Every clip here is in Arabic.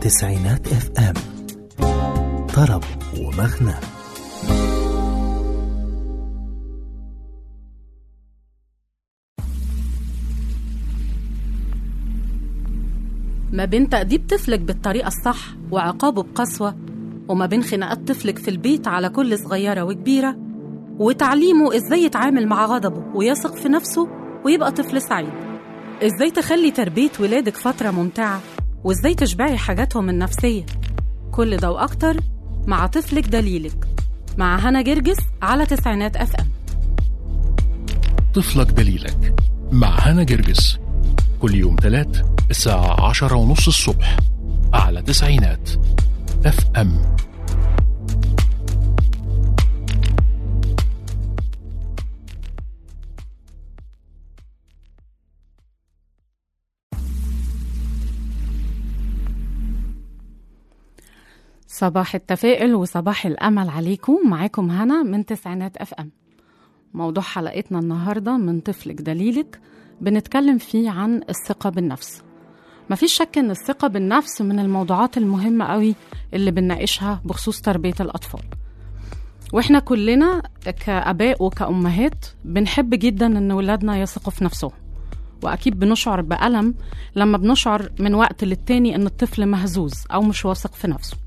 تسعينات اف ام، طرب ومغنى. ما بين تأديب طفلك بالطريقة الصح وعقابه بقسوة، وما بين خناقات طفلك في البيت على كل صغيرة وكبيرة، وتعليمه إزاي يتعامل مع غضبه ويثق في نفسه ويبقى طفل سعيد. إزاي تخلي تربية ولادك فترة ممتعة، وإزاي تشبعي حاجاتهم النفسية. كل ده وأكتر مع طفلك دليلك، مع هنا جرجس على تسعينات اف ام. طفلك دليلك مع هنا جرجس، كل يوم 3 الساعة 10:30 الصبح على تسعينات اف ام. صباح التفاؤل وصباح الأمل عليكم، معاكم هنا من تسعينات اف ام. موضوع حلقتنا النهاردة من طفلك دليلك بنتكلم فيه عن الثقة بالنفس. مفيش شك ان الثقة بالنفس من الموضوعات المهمة قوي اللي بنناقشها بخصوص تربية الأطفال، واحنا كلنا كأباء وكأمهات بنحب جدا ان ولادنا يثقوا في نفسهم، وأكيد بنشعر بألم لما بنشعر من وقت للتاني ان الطفل مهزوز أو مش واثق في نفسه.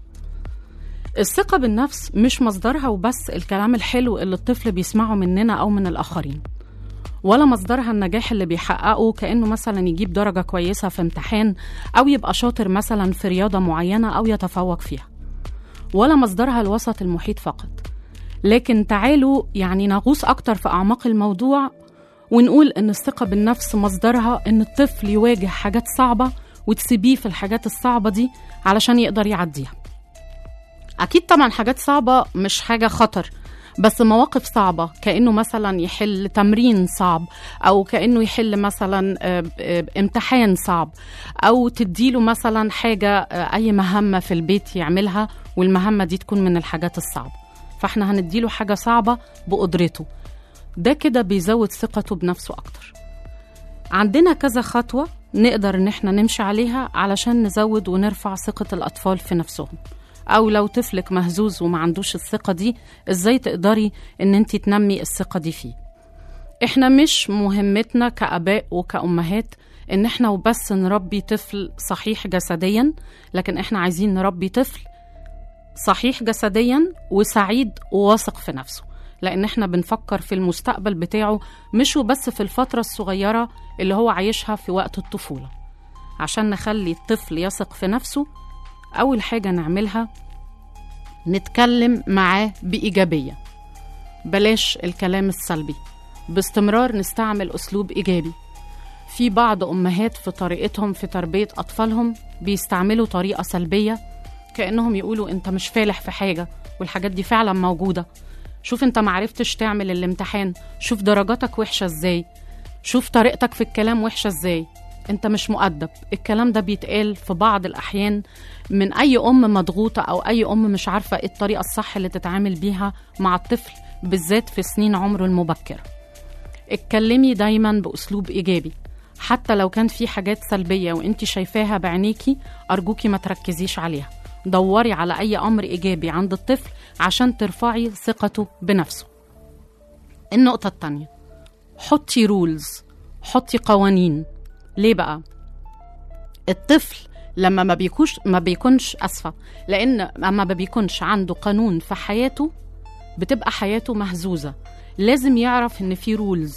الثقة بالنفس مش مصدرها وبس الكلام الحلو اللي الطفل بيسمعه مننا أو من الآخرين، ولا مصدرها النجاح اللي بيحققه كأنه مثلا يجيب درجة كويسة في امتحان أو يبقى شاطر مثلا في رياضة معينة أو يتفوق فيها، ولا مصدرها الوسط المحيط فقط. لكن تعالوا يعني نغوص أكتر في أعماق الموضوع ونقول إن الثقة بالنفس مصدرها إن الطفل يواجه حاجات صعبة وتسيبيه في الحاجات الصعبة دي علشان يقدر يعديها. أكيد طبعا حاجات صعبة مش حاجة خطر، بس مواقف صعبة كأنه مثلا يحل تمرين صعب، أو كأنه يحل مثلا امتحان صعب، أو تديله مثلا حاجة أي مهمة في البيت يعملها والمهمة دي تكون من الحاجات الصعبة، فاحنا هنديله حاجة صعبة بقدرته. ده كده بيزود ثقته بنفسه أكتر. عندنا كذا خطوة نقدر إن احنا نمشي عليها علشان نزود ونرفع ثقة الأطفال في نفسهم. أو لو طفلك مهزوز وما عندوش الثقة دي، إزاي تقدري إن انتي تنمي الثقة دي فيه. إحنا مش مهمتنا كأباء وكأمهات إن إحنا وبس نربي طفل صحيح جسديا، لكن إحنا عايزين نربي طفل صحيح جسديا وسعيد وواثق في نفسه، لأن إحنا بنفكر في المستقبل بتاعه مش وبس في الفترة الصغيرة اللي هو عايشها في وقت الطفولة. عشان نخلي الطفل يثق في نفسه، أول حاجة نعملها نتكلم معاه بإيجابية، بلاش الكلام السلبي، باستمرار نستعمل أسلوب إيجابي. في بعض أمهات في طريقتهم في تربية أطفالهم بيستعملوا طريقة سلبية، كأنهم يقولوا أنت مش فالح في حاجة، والحاجات دي فعلا موجودة. شوف أنت معرفتش تعمل الامتحان، شوف درجاتك وحشة إزاي، شوف طريقتك في الكلام وحشة إزاي، انت مش مؤدب. الكلام ده بيتقال في بعض الأحيان من أي أم مضغوطة أو أي أم مش عارفة ايه الطريقة الصح اللي تتعامل بيها مع الطفل، بالذات في سنين عمره المبكرة. اتكلمي دايما بأسلوب إيجابي، حتى لو كان في حاجات سلبية وانت شايفاها بعينيكي، أرجوكي ما تركزيش عليها. دوري على أي أمر إيجابي عند الطفل عشان ترفعي ثقته بنفسه. النقطة التانية، حطي رولز، حطي قوانين. ليه بقى؟ الطفل لما ما بيكونش أسفة، لأن أما ما بيكونش عنده قانون في حياته بتبقى حياته مهزوزة. لازم يعرف إن في رولز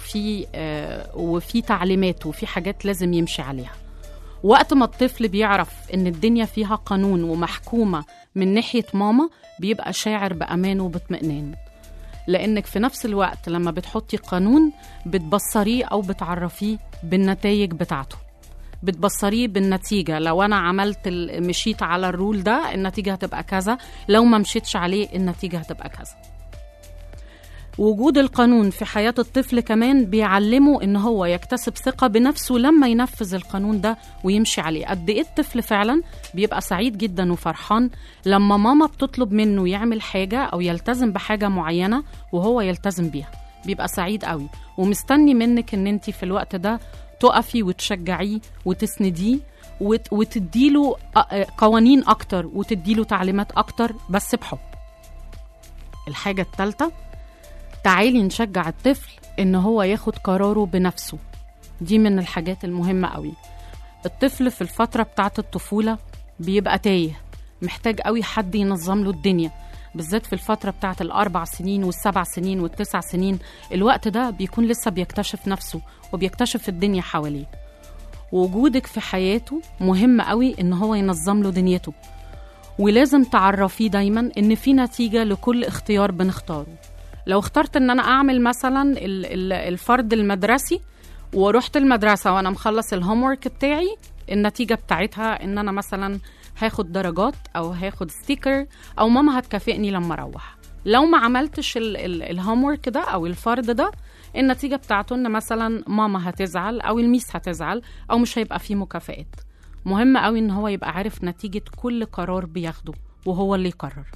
وفي تعليمات وفي حاجات لازم يمشي عليها. وقت ما الطفل بيعرف إن الدنيا فيها قانون ومحكومة من ناحية ماما، بيبقى شاعر بأمان وباطمئنان، لأنك في نفس الوقت لما بتحطي قانون بتبصريه أو بتعرفيه بالنتائج بتاعته، بتبصريه بالنتيجة. لو أنا مشيت على الرول ده النتيجة هتبقى كذا، لو ما مشيتش عليه النتيجة هتبقى كذا. وجود القانون في حياة الطفل كمان بيعلمه إن هو يكتسب ثقة بنفسه لما ينفذ القانون ده ويمشي عليه. قد إيه الطفل فعلا بيبقى سعيد جدا وفرحان لما ماما بتطلب منه يعمل حاجة أو يلتزم بحاجة معينة وهو يلتزم بيها، بيبقى سعيد قوي ومستني منك إن انتي في الوقت ده تقفي وتشجعيه وتسنديه وتديله قوانين أكتر وتديله تعليمات أكتر، بس بحب. الحاجة الثالثة، تعالي نشجع الطفل إن هو ياخد قراره بنفسه. دي من الحاجات المهمة قوي. الطفل في الفترة بتاعة الطفولة بيبقى تايه، محتاج قوي حد ينظم له الدنيا، بالذات في الفترة بتاعة 4 سنين و7 سنين و9 سنين. الوقت ده بيكون لسه بيكتشف نفسه وبيكتشف الدنيا حواليه. وجودك في حياته مهم قوي إن هو ينظم له دنيته، ولازم تعرفيه دايما إن في نتيجة لكل اختيار بنختاره. لو اخترت إن أنا أعمل مثلا الفرد المدرسي ورحت المدرسة وأنا مخلص الهومورك بتاعي، النتيجة بتاعتها إن أنا مثلا هاخد درجات أو هاخد ستيكر أو ماما هتكافئني لما أروح. لو ما عملتش الهومورك ده أو الفرد ده، النتيجة بتاعته إن مثلا ماما هتزعل أو الميس هتزعل أو مش هيبقى فيه مكافئات. مهم قوي إن هو يبقى عارف نتيجة كل قرار بياخده وهو اللي يقرر.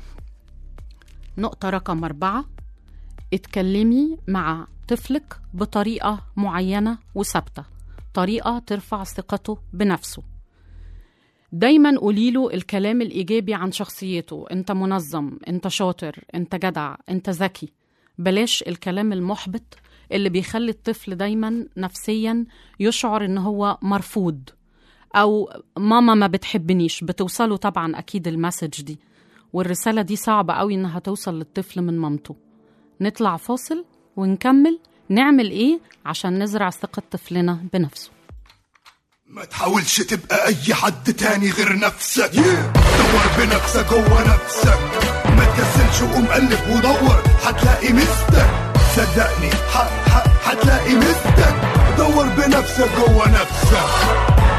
نقطة رقم 4، اتكلمي مع طفلك بطريقة معينة وثابتة، طريقة ترفع ثقته بنفسه. دايما قوليله الكلام الإيجابي عن شخصيته، انت منظم، انت شاطر، انت جدع، انت ذكي. بلاش الكلام المحبط اللي بيخلي الطفل دايما نفسيا يشعر ان هو مرفوض او ماما ما بتحبنيش. بتوصله طبعا اكيد المسج دي، والرسالة دي صعبة قوي انها توصل للطفل من مامته. نطلع فاصل ونكمل نعمل ايه عشان نزرع ثقة طفلنا بنفسه. ما تحاولش تبقى اي حد تاني غير نفسك. دور بنفسك جوه نفسك، ما تكسلش وقوم قلب ودور، هتلاقي مستك. صدقني هتلاقي مستك. دور بنفسك جوه نفسك.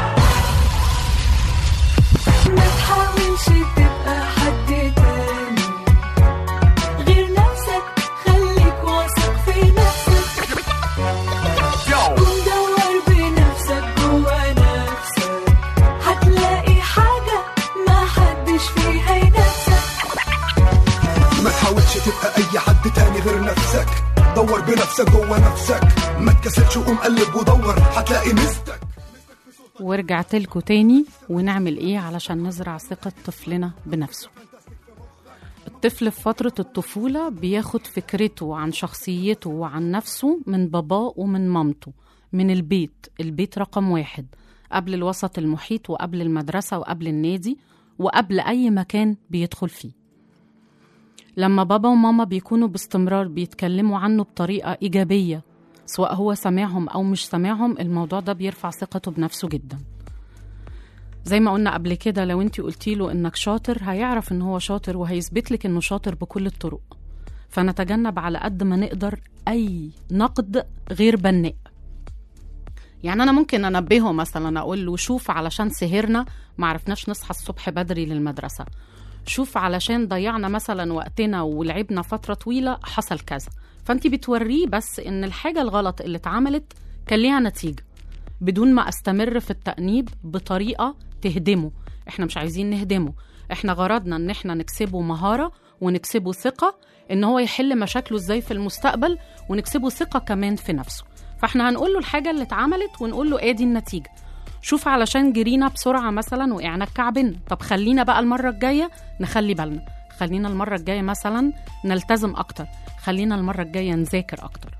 ما تحاولش تبقى حد تاني غير نفسك، خليك واثق في نفسك. ودور بنفسك جوا نفسك، هتلاقي حاجة ما حدش فيها ينافسك. ما تحاولش تبقى اي حد تاني غير نفسك. دور بنفسك جوا نفسك، ما تكسلش وقوم قلب ودور، هتلاقي مستك. ورجعت لكم تاني. ونعمل ايه علشان نزرع ثقة طفلنا بنفسه؟ الطفل في فترة الطفولة بياخد فكرته عن شخصيته وعن نفسه من باباه ومن مامته، من البيت رقم 1 قبل الوسط المحيط وقبل المدرسة وقبل النادي وقبل أي مكان بيدخل فيه. لما بابا وماما بيكونوا باستمرار بيتكلموا عنه بطريقة إيجابية، سواء هو سمعهم أو مش سمعهم، الموضوع ده بيرفع ثقته بنفسه جدا. زي ما قلنا قبل كده، لو انتي قلتي له انك شاطر هيعرف ان هو شاطر وهيثبت لك انه شاطر بكل الطرق. فنتجنب على قد ما نقدر اي نقد غير بناء. يعني انا ممكن انبهه مثلا، اقول له شوف علشان سهرنا ما عرفناش نصحى الصبح بدري للمدرسة، شوف علشان ضيعنا مثلا وقتنا ولعبنا فترة طويلة حصل كذا. فانتي بتوريه بس ان الحاجة الغلط اللي اتعملت كان ليها نتيجة، بدون ما استمر في التأنيب بطريقة تهدمه. احنا مش عايزين نهدمه، احنا غرضنا ان احنا نكسبه مهارة ونكسبه ثقة ان هو يحل مشاكله ازاي في المستقبل، ونكسبه ثقة كمان في نفسه. فاحنا هنقول له الحاجة اللي اتعملت ونقول له ادي النتيجة. شوف علشان جرينا بسرعة مثلا وقعنا الكعبين، طب خلينا بقى المرة الجاية نخلي بالنا، خلينا المرة الجاية مثلا نلتزم اكتر، خلينا المرة الجاية نذاكر اكتر.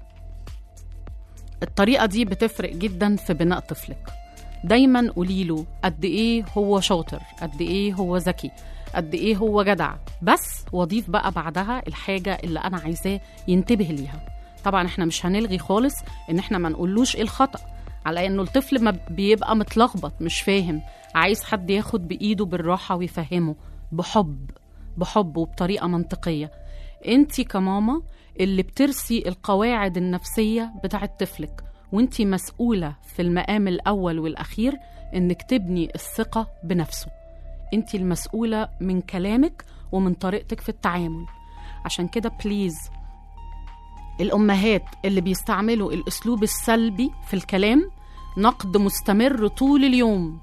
الطريقة دي بتفرق جدا في بناء طفلك. دايما قوليله قد ايه هو شاطر، قد ايه هو ذكي، قد ايه هو جدع، بس وضيف بقى بعدها الحاجة اللي انا عايزاه ينتبه ليها. طبعا احنا مش هنلغي خالص ان احنا ما نقولوش ايه الخطأ، على انه الطفل ما بيبقى متلخبط مش فاهم، عايز حد ياخد بايده بالراحة ويفهمه بحب وبطريقة منطقية. انتي كماما اللي بترسي القواعد النفسية بتاعت طفلك، وانتي مسؤولة في المقام الأول والأخير انك تبني الثقة بنفسه. انتي المسؤولة من كلامك ومن طريقتك في التعامل. عشان كده بليز، الأمهات اللي بيستعملوا الأسلوب السلبي في الكلام، نقد مستمر طول اليوم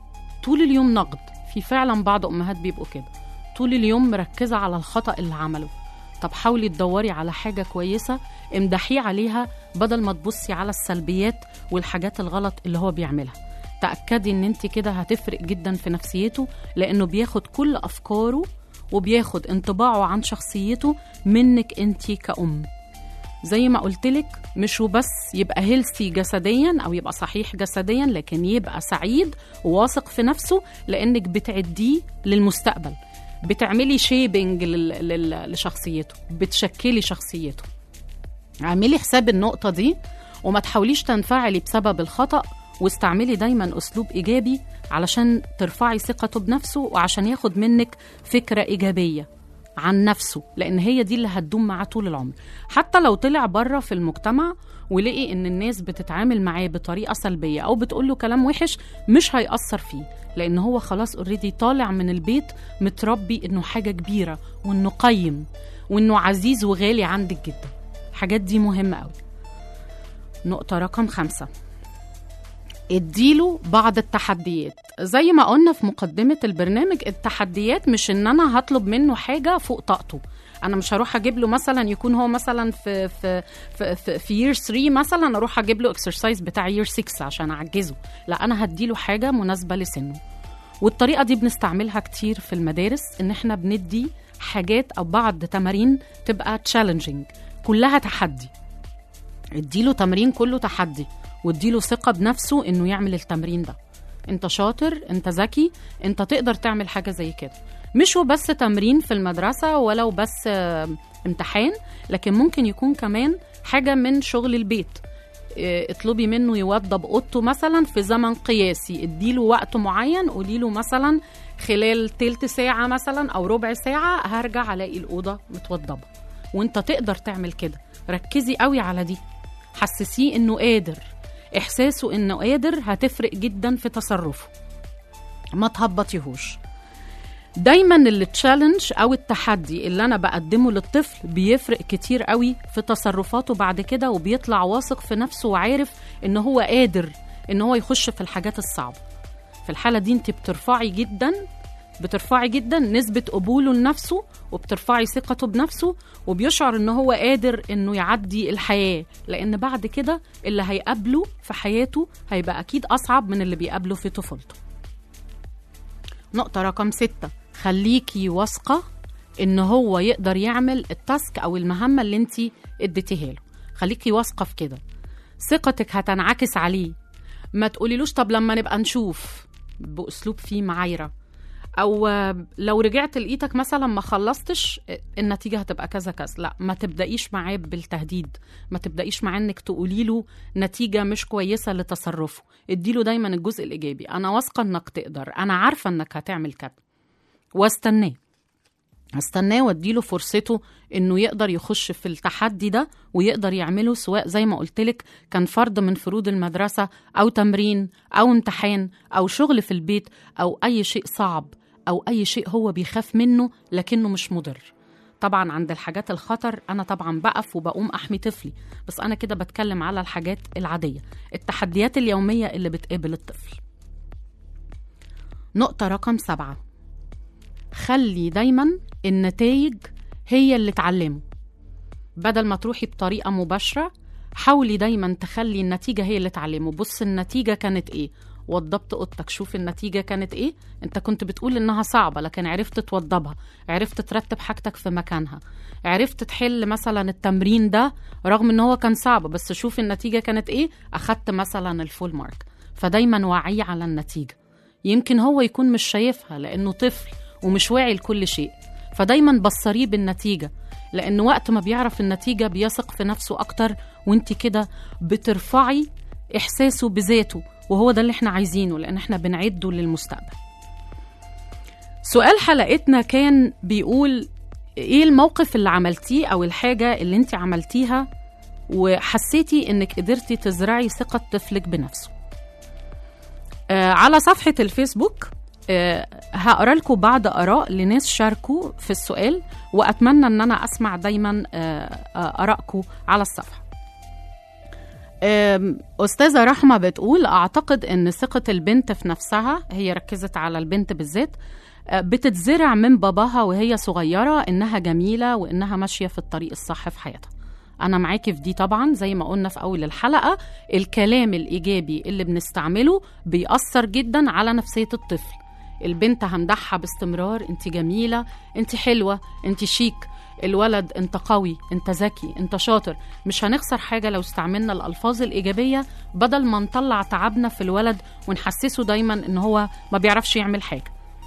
نقد. في فعلا بعض أمهات بيبقوا كده طول اليوم مركزة على الخطأ اللي عمله، طب حاولي تدوري على حاجة كويسة امدحيه عليها بدل ما تبصي على السلبيات والحاجات الغلط اللي هو بيعملها. تأكدي ان انت كده هتفرق جدا في نفسيته، لانه بياخد كل افكاره وبياخد انطباعه عن شخصيته منك انت كأم. زي ما قلتلك مش وبس يبقى هيلثي جسديا او يبقى صحيح جسديا، لكن يبقى سعيد وواثق في نفسه، لانك بتعديه للمستقبل، بتعملي شيبنج لشخصيته، بتشكلي شخصيته. اعملي حساب النقطة دي وما تحاوليش تنفعلي بسبب الخطأ، واستعملي دايما أسلوب إيجابي علشان ترفعي ثقته بنفسه وعشان ياخد منك فكرة إيجابية عن نفسه، لأن هي دي اللي هتدوم معاه طول العمر. حتى لو طلع بره في المجتمع ولقي إن الناس بتتعامل معاه بطريقة سلبية أو بتقوله كلام وحش، مش هيأثر فيه، لأن هو خلاص اوريدي طالع من البيت متربي إنه حاجة كبيرة وإنه قيم وإنه عزيز وغالي عندك جدا. الحاجات دي مهمة قوي. نقطة رقم 5، اديله بعض التحديات. زي ما قلنا في مقدمة البرنامج، التحديات مش ان انا هطلب منه حاجة فوق طاقته. انا مش هروح اجيب له مثلا يكون هو مثلا في year 3 مثلا اروح اجيب له exercise بتاع year 6 عشان اعجزه. لا، انا هديله حاجة مناسبة لسنه. والطريقة دي بنستعملها كتير في المدارس، ان احنا بندي حاجات او بعض تمارين تبقى challenging كلها تحدي. اديله تمرين كله تحدي واديله ثقة بنفسه انه يعمل التمرين ده. انت شاطر، انت ذكي، انت تقدر تعمل حاجة زي كده. مش وبس تمرين في المدرسة ولو بس امتحان، لكن ممكن يكون كمان حاجة من شغل البيت. اطلبي منه يوضب اوضته مثلا في زمن قياسي، اديله وقت معين، قوليله مثلا خلال تلت ساعة مثلا او ربع ساعة هرجع الاقي الأوضة متوضبة. وانت تقدر تعمل كده. ركزي قوي على دي، حسسيه انه قادر. احساسه انه قادر هتفرق جدا في تصرفه. ما تهبطيهوش. دايما التشالنج او التحدي اللي انا بقدمه للطفل بيفرق كتير قوي في تصرفاته بعد كده، وبيطلع واثق في نفسه وعارف ان هو قادر ان هو يخش في الحاجات الصعبة. في الحالة دي انت بترفعي جدا نسبة قبوله لنفسه، وبترفعي ثقته بنفسه، وبيشعر انه هو قادر انه يعدي الحياة، لان بعد كده اللي هيقابله في حياته هيبقى اكيد اصعب من اللي بيقابله في طفولته. نقطة رقم 6، خليكي واثقة ان هو يقدر يعمل التاسك او المهمة اللي انتي اديتيها له. خليكي واثقة في كده. ثقتك هتنعكس عليه. ما تقوليلوش طب لما نبقى نشوف بأسلوب فيه معايرة، او لو رجعت لقيتك مثلا ما خلصتش النتيجة هتبقى كذا كذا. لا، ما تبدأيش معاه بالتهديد، ما تبدأيش معاه انك تقولي له نتيجة مش كويسة لتصرفه. اديله دايما الجزء الإيجابي. انا واثقة انك تقدر، انا عارفة انك هتعمل كده، واستناه واديله فرصته انه يقدر يخش في التحدي ده ويقدر يعمله، سواء زي ما قلتلك كان فرض من فروض المدرسة او تمرين او امتحان او شغل في البيت او اي شيء صعب او اي شيء هو بيخاف منه لكنه مش مضر. طبعا عند الحاجات الخطر انا طبعا بقف وبقوم احمي طفلي، بس انا كده بتكلم على الحاجات العادية، التحديات اليومية اللي بتقابل الطفل. نقطة رقم 7، خلي دايما النتائج هي اللي تعلمه. بدل ما تروحي بطريقة مباشرة، حاولي دايما تخلي النتيجة هي اللي تعلمه. بص النتيجة كانت ايه، وضبت اوضتك، شوف النتيجة كانت ايه. انت كنت بتقول انها صعبة لكن عرفت توضبها، عرفت ترتب حاجتك في مكانها، عرفت تحل مثلا التمرين ده رغم ان هو كان صعب، بس شوف النتيجة كانت ايه، اخدت مثلا الفول مارك. فدايما وعيه على النتيجة. يمكن هو يكون مش شايفها لانه طفل ومش واعي لكل شيء، فدايما بصريه بالنتيجة، لأنه وقت ما بيعرف النتيجة بيثق في نفسه أكتر، وانت كده بترفعي إحساسه بذاته، وهو ده اللي احنا عايزينه، لأن احنا بنعده للمستقبل. سؤال حلقتنا كان بيقول ايه الموقف اللي عملتيه أو الحاجة اللي انت عملتيها وحسيتي انك قدرتي تزرعي ثقة طفلك بنفسه؟ على صفحة الفيسبوك هقرأ لكم بعض آراء لناس شاركوا في السؤال، وأتمنى أن أنا أسمع دايما آرائكم على الصفحة. أستاذة رحمة بتقول أعتقد أن ثقة البنت في نفسها، هي ركزت على البنت بالذات، بتتزرع من باباها وهي صغيرة إنها جميلة وإنها ماشية في الطريق الصح في حياتها. أنا معاكي في دي طبعا. زي ما قلنا في أول الحلقة، الكلام الإيجابي اللي بنستعمله بيأثر جدا على نفسية الطفل. البنت همدحها باستمرار، انت جميلة، انت حلوة، انت شيك. الولد انت قوي، انت ذكي، انت شاطر. مش هنخسر حاجة لو استعملنا الألفاظ الإيجابية بدل ما نطلع تعبنا في الولد ونحسسه دايما ان هو ما بيعرفش يعمل حاجة.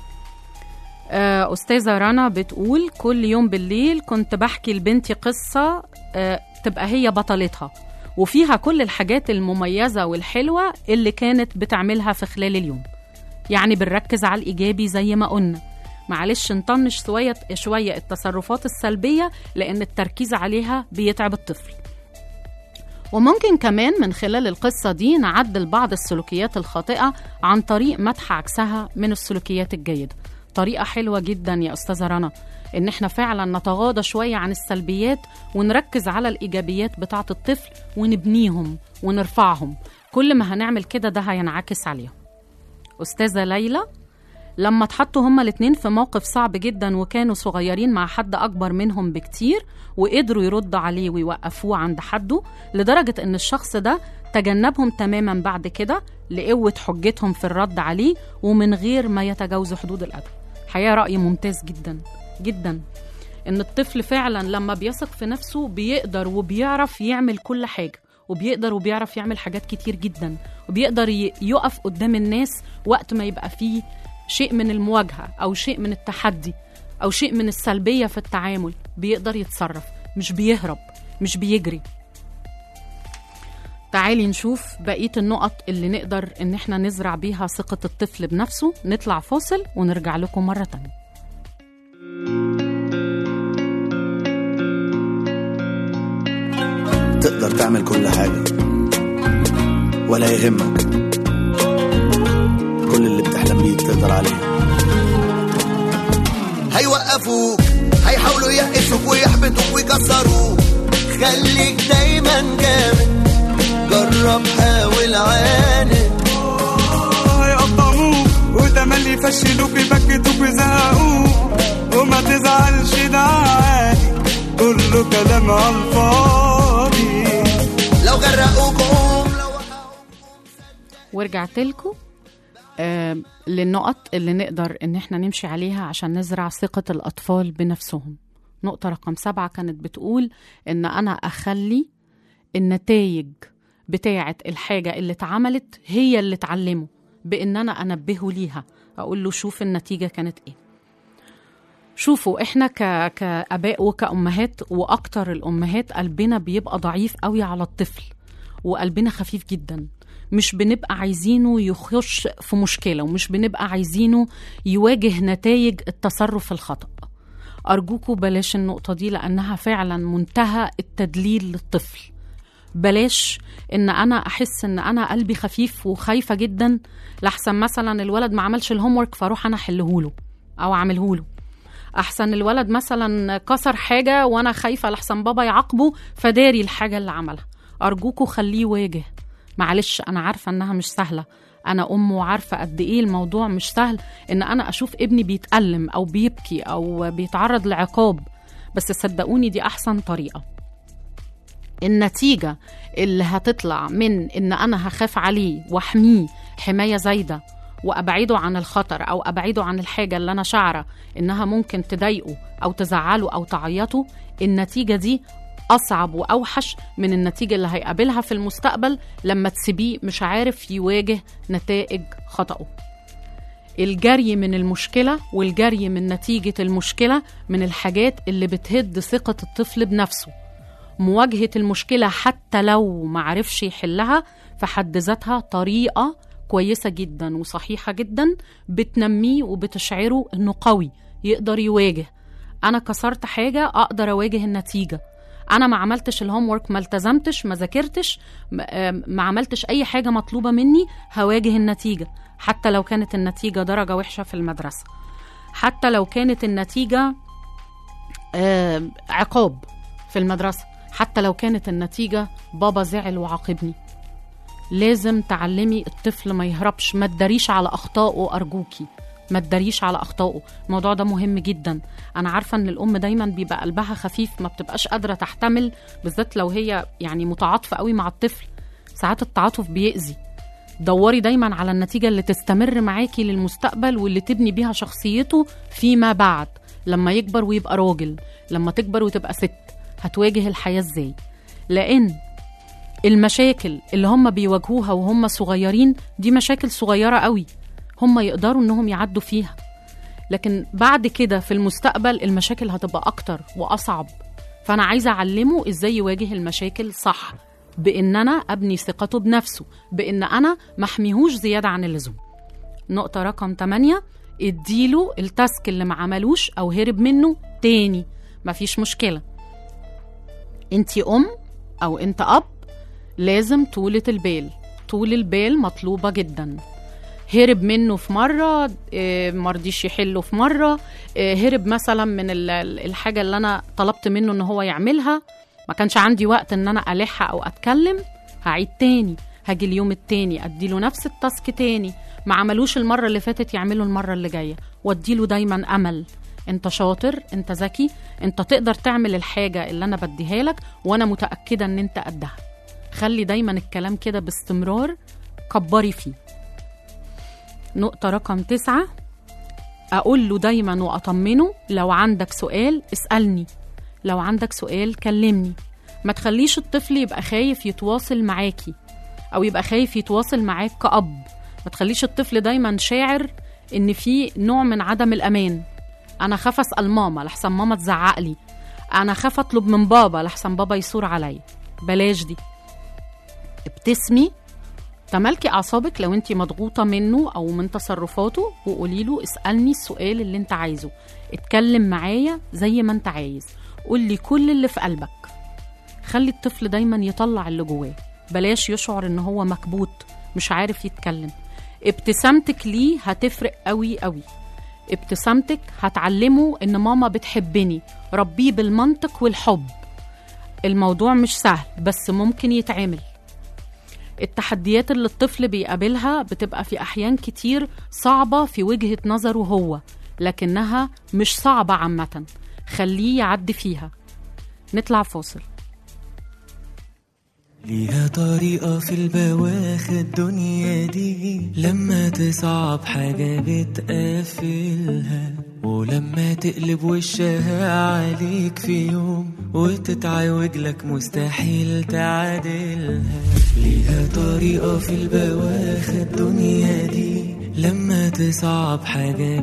أستاذة رنا بتقول كل يوم بالليل كنت بحكي لبنتي قصة تبقى هي بطلتها وفيها كل الحاجات المميزة والحلوة اللي كانت بتعملها في خلال اليوم. يعني بنركز على الإيجابي زي ما قلنا، معلش نطنش شوية التصرفات السلبية لأن التركيز عليها بيتعب الطفل. وممكن كمان من خلال القصة دي نعدل بعض السلوكيات الخاطئة عن طريق مدح عكسها من السلوكيات الجيدة. طريقة حلوة جدا يا أستاذة رنا إن احنا فعلا نتغاضى شوية عن السلبيات ونركز على الإيجابيات بتاعة الطفل ونبنيهم ونرفعهم. كل ما هنعمل كده ده هينعكس عليهم. أستاذة ليلى، لما اتحطوا هما الاتنين في موقف صعب جدا وكانوا صغيرين مع حد أكبر منهم بكتير وقدروا يردوا عليه ويوقفوه عند حده، لدرجة إن الشخص ده تجنبهم تماما بعد كده لقوة حجتهم في الرد عليه ومن غير ما يتجاوزوا حدود الأدب. حقيقة رأي ممتاز جدا جدا، إن الطفل فعلا لما بيثق في نفسه بيقدر وبيعرف يعمل كل حاجة، وبيعرف يعمل حاجات كتير جدا، وبيقدر يقف قدام الناس وقت ما يبقى فيه شيء من المواجهة أو شيء من التحدي أو شيء من السلبية في التعامل. بيقدر يتصرف، مش بيهرب، مش بيجري. تعالي نشوف بقية النقط اللي نقدر إن احنا نزرع بيها ثقة الطفل بنفسه. نطلع فاصل ونرجع لكم مرة تانية. تقدر تعمل كل حاجة ولا يهمك، كل اللي بتحلم بيه تقدر عليه. هيوقفوك، هيحاولوا يقسوك ويحبطوك ويكسروك، خليك دايما جامد، جرب حاول عاند. هيقطعوك وتملي يفشلوك يبكتوك ويزهقوك، وما تزعلش ده عادي، كله كلام على الفاضي. لو غرقوك قوم، لو ورجعت لكم للنقط اللي نقدر ان احنا نمشي عليها عشان نزرع ثقة الأطفال بنفسهم. نقطة رقم 7 كانت بتقول ان انا اخلي النتائج بتاعة الحاجة اللي اتعملت هي اللي اتعلمه، بان انا انبهه ليها، اقول له شوف النتيجة كانت ايه. شوفوا احنا كأباء وكأمهات، واكتر الأمهات قلبنا بيبقى ضعيف قوي على الطفل وقلبنا خفيف جدا. مش بنبقى عايزينه يخش في مشكلة، ومش بنبقى عايزينه يواجه نتائج التصرف الخطأ. أرجوكوا بلاش النقطة دي لأنها فعلا منتهى التدليل للطفل. بلاش إن أنا أحس إن أنا قلبي خفيف وخايفة جدا لحسن مثلا الولد ما عملش الهومورك فاروح أنا أحلهوله أو أعملهوله. أحسن الولد مثلا كسر حاجة وأنا خايفة لحسن بابا يعاقبه فداري الحاجة اللي عملها. أرجوكوا خليه يواجه. معلش أنا عارفة أنها مش سهلة، أنا أم وعارفة قد إيه الموضوع مش سهل إن أنا أشوف ابني بيتألم أو بيبكي أو بيتعرض لعقاب، بس صدقوني دي أحسن طريقة. النتيجة اللي هتطلع من إن أنا هخاف عليه وأحميه حماية زايدة وأبعده عن الخطر أو أبعده عن الحاجة اللي أنا شعره إنها ممكن تضايقه أو تزعله أو تعيطه، النتيجة دي أصعب وأوحش من النتيجة اللي هيقابلها في المستقبل لما تسيبيه مش عارف يواجه نتائج خطأه. الجري من المشكلة والجري من نتيجة المشكلة من الحاجات اللي بتهد ثقة الطفل بنفسه. مواجهة المشكلة حتى لو معرفش يحلها في حد ذاتها طريقة كويسة جدا وصحيحة جدا بتنميه وبتشعره إنه قوي يقدر يواجه. أنا كسرت حاجة أقدر أواجه النتيجة. أنا ما عملتش الهومورك، ما التزمتش، ما ذاكرتش، ما عملتش أي حاجة مطلوبة مني، هواجه النتيجة. حتى لو كانت النتيجة درجة وحشة في المدرسة، حتى لو كانت النتيجة عقاب في المدرسة، حتى لو كانت النتيجة بابا زعل وعاقبني. لازم تعلمي الطفل ما يهربش، ما تداريش على أخطائه أرجوكي. ما تداريش على أخطائه. الموضوع ده مهم جدا. أنا عارفة أن الأم دايما بيبقى قلبها خفيف، ما بتبقاش قادرة تحتمل، بالذات لو هي يعني متعاطفة قوي مع الطفل. ساعات التعاطف بيأذي. دوري دايما على النتيجة اللي تستمر معاكي للمستقبل واللي تبني بيها شخصيته فيما بعد، لما يكبر ويبقى راجل، لما تكبر وتبقى ست، هتواجه الحياة ازاي. لأن المشاكل اللي هم بيواجهوها وهم صغيرين دي مشاكل صغيرة قوي، هم يقدروا انهم يعدوا فيها. لكن بعد كده في المستقبل المشاكل هتبقى أكتر وأصعب. فأنا عايزة أعلمه إزاي يواجه المشاكل صح، بإن أنا أبني ثقته بنفسه، بإن أنا محميهوش زيادة عن اللزوم. نقطة رقم 8، اديله التاسك اللي ما عملوش أو هرب منه تاني، مفيش مشكلة. انتي أم أو انت أب، لازم طولة البال. طول البال مطلوبة جدا. هرب منه في مرة، مرضيش يحله في مرة، هرب مثلا من الحاجة اللي أنا طلبت منه إن هو يعملها، ما كانش عندي وقت إن أنا ألحق أو أتكلم، هعيد تاني، هاجي اليوم التاني أديله نفس التاسك تاني، ما عملوش المرة اللي فاتت يعمله المرة اللي جاية، وأديله دايما أمل. أنت شاطر، أنت ذكي، أنت تقدر تعمل الحاجة اللي أنا بديها لك، وأنا متأكدة إن أنت قدها. خلي دايما الكلام كده باستمرار، كبري فيه. نقطة رقم 9، أقول له دايما وأطمنه، لو عندك سؤال اسألني، لو عندك سؤال كلمني. ما تخليش الطفل يبقى خايف يتواصل معاكي أو يبقى خايف يتواصل معاك كأب. ما تخليش الطفل دايما شاعر إن في نوع من عدم الأمان. أنا خاف أسأل ماما لحسن ماما تزعق لي، أنا خاف أطلب من بابا لحسن بابا يصور علي. بلاش دي. ابتسمي، تملكي أعصابك لو أنتي مضغوطة منه أو من تصرفاته، وقولي له اسألني السؤال اللي أنت عايزه، اتكلم معايا زي ما أنت عايز، قولي كل اللي في قلبك. خلي الطفل دايما يطلع اللي جواه، بلاش يشعر إن هو مكبوت مش عارف يتكلم. ابتسامتك ليه هتفرق قوي قوي. ابتسامتك هتعلمه إن ماما بتحبني، ربيه بالمنطق والحب. الموضوع مش سهل بس ممكن يتعمل. التحديات اللي الطفل بيقابلها بتبقى في أحيان كتير صعبة في وجهة نظره هو، لكنها مش صعبة عامة. خليه يعدي فيها. نطلع فاصل. ليها طريقة في البواخ الدنيا دي، لما تصعب حاجة بتقفلها، ولما تقلب وشها عليك في يوم وتتعوج لك مستحيل تعادلها. ليها طريقة في البواخ الدنيا دي، لما تصعب حاجة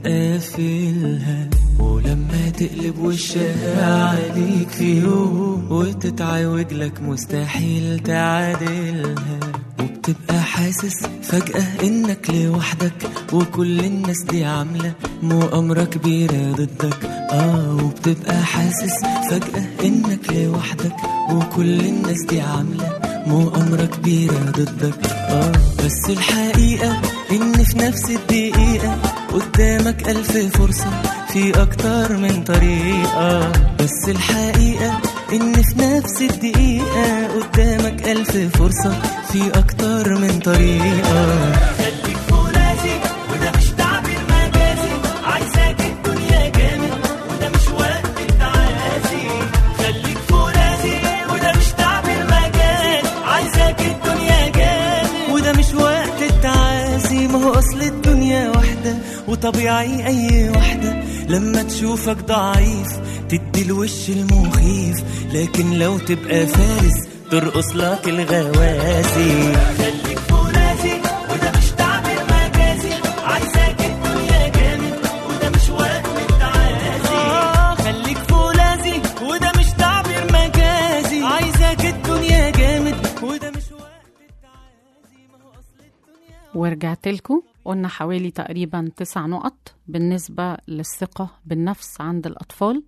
بتقفلها، ولما تقلب وشها عليك في يوم وتتعوج لك مستحيل تعادلها. وبتبقى حاسس فجأة انك لوحدك، وكل الناس دي عاملة مؤامرة كبيرة ضدك. وبتبقى حاسس فجأة انك لوحدك، وكل الناس دي عاملة مؤامرة كبيرة ضدك. بس الحقيقة ان في نفس الدقيقة قدامك 1000 فرصة في اكتر من طريقة. بس الحقيقة ان في نفس الدقيقة قدامك 1000 فرصة في اكتر من طريقة. خليك فرازي وده مش تعبير مجازي، عايزاك الدنيا جامد وده مش وقت التعازي. خليك فرازي وده مش تعبير مجازي، عايزاك الدنيا جامد وده مش وقت التعازي. ما هو اصل الدنيا واحدة وطبيعي اي واحدة لما تشوفك ضعيف تدي الوش المخيف، لكن لو تبقى فارس ترقص لك الغواسي. خليك فرازي وده مش تعبير مجازي، عايزاك الدنيا جامد وده مش وقت التعازي. خليك فرازي وده مش تعبير مجازي، عايزاك الدنيا جامد وده مش وقت التعازي. ما هو اصل الدنيا. ورجعت لكم، قلنا حوالي تقريبا 9 نقط بالنسبة للثقة بالنفس عند الأطفال.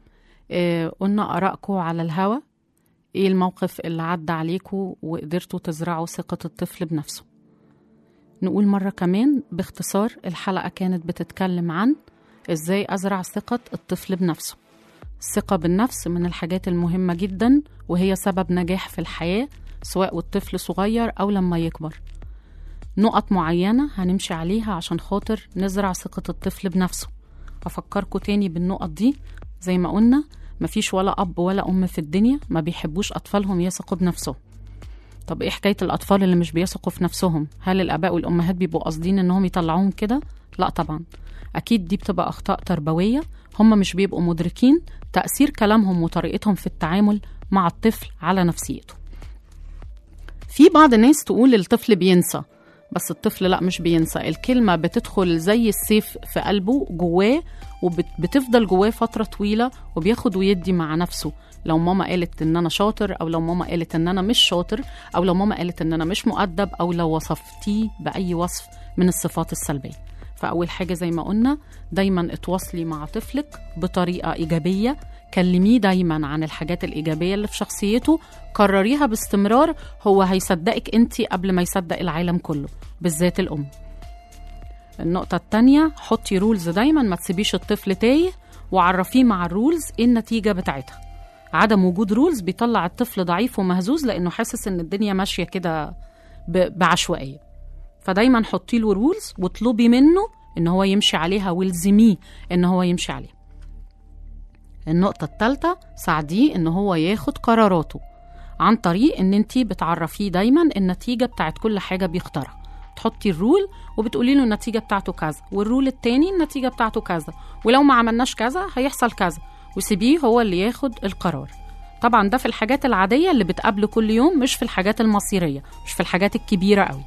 قلنا آرائكم على الهوا، ايه الموقف اللي عدى عليكم وقدرتوا تزرعوا ثقة الطفل بنفسه. نقول مرة كمان باختصار، الحلقة كانت بتتكلم عن ازاي أزرع ثقة الطفل بنفسه. الثقة بالنفس من الحاجات المهمة جدا، وهي سبب نجاح في الحياة سواء والطفل صغير أو لما يكبر. نقط معينة هنمشي عليها عشان خاطر نزرع ثقة الطفل بنفسه. أفكركم تاني بالنقط دي. زي ما قلنا مفيش ولا أب ولا أم في الدنيا ما بيحبوش أطفالهم يثقوا بنفسهم. طب إيه حكاية الأطفال اللي مش بيثقوا في نفسهم؟ هل الآباء والأمهات بيبقوا قاصدين إنهم يطلعوهم كده؟ لا طبعا، أكيد دي بتبقى أخطاء تربوية. هم مش بيبقوا مدركين تأثير كلامهم وطريقتهم في التعامل مع الطفل على نفسيته. في بعض الناس تقول الطفل بينسى، بس الطفل لا، مش بينسى. الكلمة بتدخل زي السيف في قلبه جواه، وبتفضل جواه فترة طويلة، وبياخد ويدي مع نفسه. لو ماما قالت ان انا شاطر، او لو ماما قالت ان انا مش شاطر، او لو ماما قالت ان انا مش مؤدب، او لو وصفتيه بأي وصف من الصفات السلبية. فأول حاجة زي ما قلنا، دايما اتواصلي مع طفلك بطريقة إيجابية، كلميه دايما عن الحاجات الإيجابية اللي في شخصيته، كرريها باستمرار. هو هيصدقك انتي قبل ما يصدق العالم كله، بالذات الأم. النقطة التانية، حطي رولز دايما، ما تسيبيش الطفل تايه، وعرفيه مع الرولز ايه النتيجة بتاعتها. عدم وجود رولز بيطلع الطفل ضعيف ومهزوز، لأنه حاسس ان الدنيا ماشية كده بعشوائية. فدايما حطي له رولز واطلبي منه ان هو يمشي عليها، والزميه ان هو يمشي عليها. النقطة الثالثة، ساعديه ان هو ياخد قراراته عن طريق ان انتي بتعرفيه دايما النتيجة بتاعت كل حاجة بيختارها. تحطي الرول وبتقولي له النتيجة بتاعته كذا، والرول التاني النتيجة بتاعته كذا، ولو ما عملناش كذا هيحصل كذا، وسيبيه هو اللي ياخد القرار. طبعا ده في الحاجات العادية اللي بتقابله كل يوم، مش في الحاجات المصيرية، مش في الحاجات الكبيرة قوي.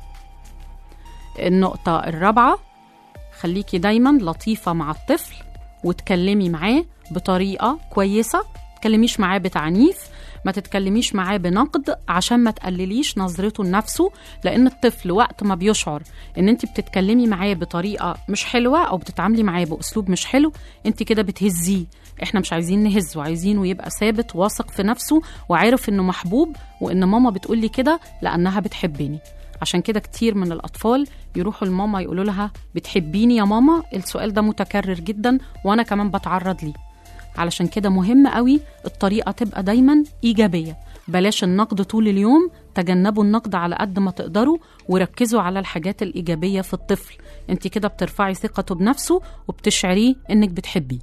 النقطة الرابعة، خليكي دايما لطيفة مع الطفل، وتكلمي معاه بطريقة كويسة. تكلميش معاه بتعنيف، ما تتكلميش معاه بنقد، عشان ما تقلليش نظرته لنفسه. لأن الطفل وقت ما بيشعر ان انت بتتكلمي معاه بطريقة مش حلوة، او بتتعاملي معاه بأسلوب مش حلو، انت كده بتهزيه. احنا مش عايزين نهزه، عايزينه يبقى ثابت واثق في نفسه، وعارف انه محبوب، وان ماما بتقولي كده لأنها بتحبني. عشان كده كتير من الأطفال يروحوا لماما يقولوا لها بتحبيني يا ماما؟ السؤال ده متكرر جدا، وأنا كمان بتعرض ليه. علشان كده مهم قوي الطريقة تبقى دايما إيجابية. بلاش النقد طول اليوم، تجنبوا النقد على قد ما تقدروا، وركزوا على الحاجات الإيجابية في الطفل. انت كده بترفعي ثقته بنفسه، وبتشعريه انك بتحبيه.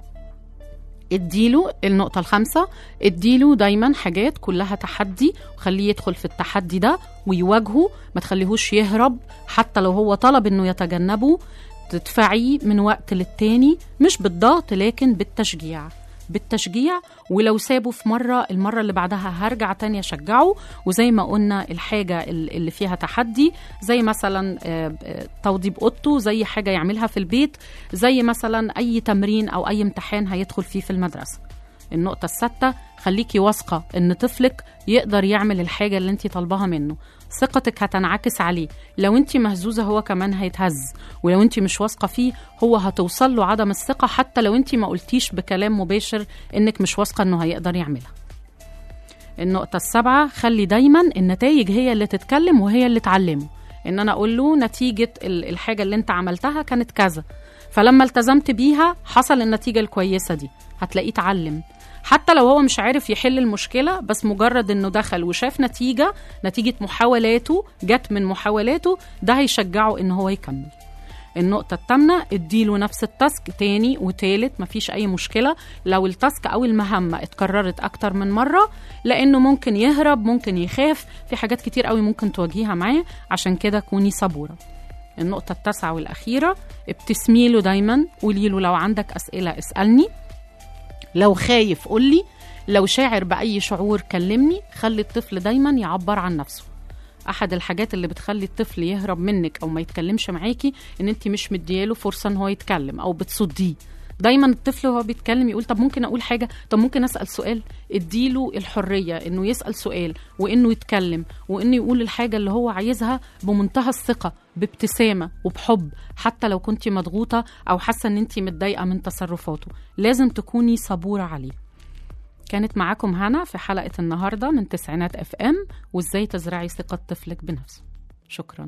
اديله النقطة الخامسة، اديله دايما حاجات كلها تحدي، وخليه يدخل في التحدي ده ويواجهه. ما تخليهوش يهرب، حتى لو هو طلب انه يتجنبه. تدفعيه من وقت للتاني، مش بالضغط لكن بالتشجيع. ولو سابه في مرة، المرة اللي بعدها هرجع تاني أشجعه. وزي ما قلنا الحاجة اللي فيها تحدي، زي مثلا توضيب أوضته، زي حاجة يعملها في البيت، زي مثلا أي تمرين أو أي امتحان هيدخل فيه في المدرسة. النقطة السادسة، خليكي واثقة إن طفلك يقدر يعمل الحاجة اللي انتي طالباها منه. ثقتك هتنعكس عليه. لو انتي مهزوزة هو كمان هيتهز، ولو انتي مش واثقة فيه هو هتوصل له عدم الثقة، حتى لو انتي ما قلتيش بكلام مباشر انك مش واثقة انه هيقدر يعملها. النقطة السابعة، خلي دايما النتائج هي اللي تتكلم وهي اللي تعلمه. ان انا اقول له نتيجة الحاجة اللي انت عملتها كانت كذا، فلما التزمت بيها حصل النتيجة الكويسة دي. هتلاقيه تعلم، حتى لو هو مش عارف يحل المشكلة، بس مجرد انه دخل وشاف نتيجة محاولاته، جت من محاولاته، ده هيشجعه ان هو يكمل. النقطة الثامنة، اديله نفس التاسك تاني وتالت، مفيش اي مشكلة لو التاسك او المهمة اتكررت اكتر من مرة، لانه ممكن يهرب، ممكن يخاف، في حاجات كتير قوي ممكن تواجهها معاه. عشان كده كوني صبورة. النقطة التاسعة والأخيرة، ابتسمي له دايما، قولي له لو عندك أسئلة اسألني، لو خايف قولي، لو شاعر بأي شعور كلمني. خلي الطفل دايما يعبر عن نفسه. أحد الحاجات اللي بتخلي الطفل يهرب منك أو ما يتكلمش معاكي إن أنت مش مدياله فرصة إن هو يتكلم أو بتصديه. دايما الطفل وهو بيتكلم يقول طب ممكن أقول حاجة، طب ممكن أسأل سؤال. اديله الحرية إنه يسأل سؤال، وإنه يتكلم، وإنه يقول الحاجة اللي هو عايزها بمنتهى الثقة، بابتسامة وبحب. حتى لو كنتي مضغوطة أو حاسة إن أنت متضايقة من تصرفاته، لازم تكوني صبورة عليه. كانت معاكم هنا في حلقة النهاردة من تسعينات FM، وإزاي تزرعي ثقة طفلك بنفسه. شكراً.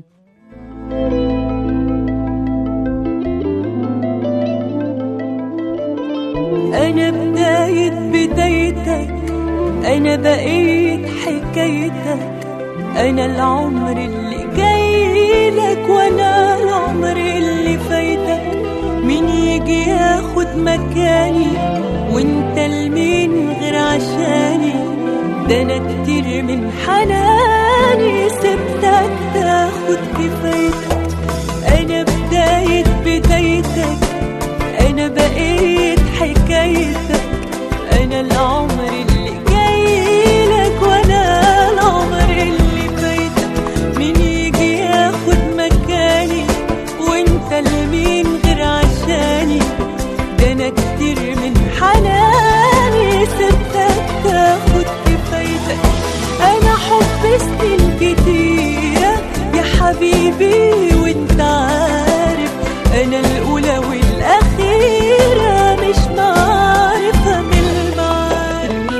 أنا بدايتك، أنا بقيت حكايتك، أنا العمر اللي جاي جايلك وانا العمر اللي فايتك، مين يجي ياخد مكاني وانت لمين غير عشاني؟ ده انا كتير من حناني سبتك تاخد كفايتك. انا بدايتك، انا بقيت حكايتك، انا العمر اللي جايلك وانا العمر اللي فايتك، مين يجي ياخد مكاني وانت لمين غير عشاني؟ ده انا كتير من حناني سبتك تاخد كفايتك. انا حب سنين كتيرة يا حبيبي وانت عارف، انا الاولى والاخيرة مش معرفة من المعارف.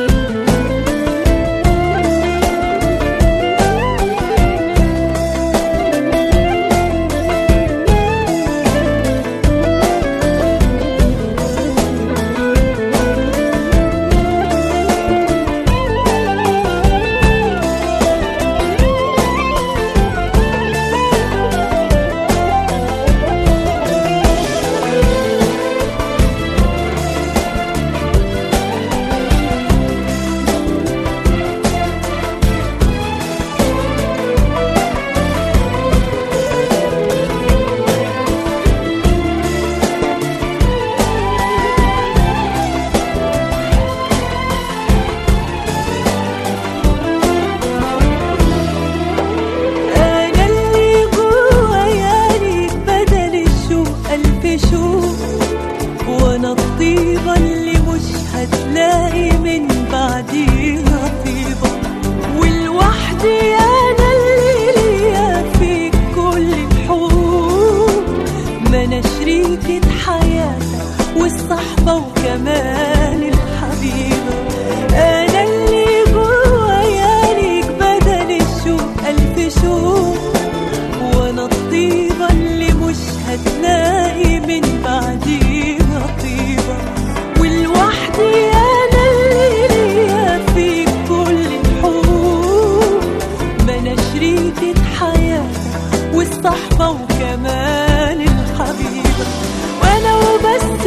وانا الطيبة اللي مش هتلاقي من بعديها طيبة، والوحدي انا اللي ليا فيك كل الحقوق، ما انا شريكة حياتك والصحبة وكمان الحبيبة. انا اللي جوايا ليك بدل الشوق الف شوق، وانا الطيبة اللي مش هتلاقي من بعديها طيبة، والوحدي انا اللي ليا فيك كل الحقوق، ما انا شريكة حياتك والصحبة وكمان الحبيبة. وانا وبس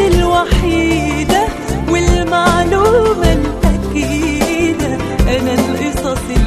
الوحيدة والمعلومة الأكيدة، انا القصص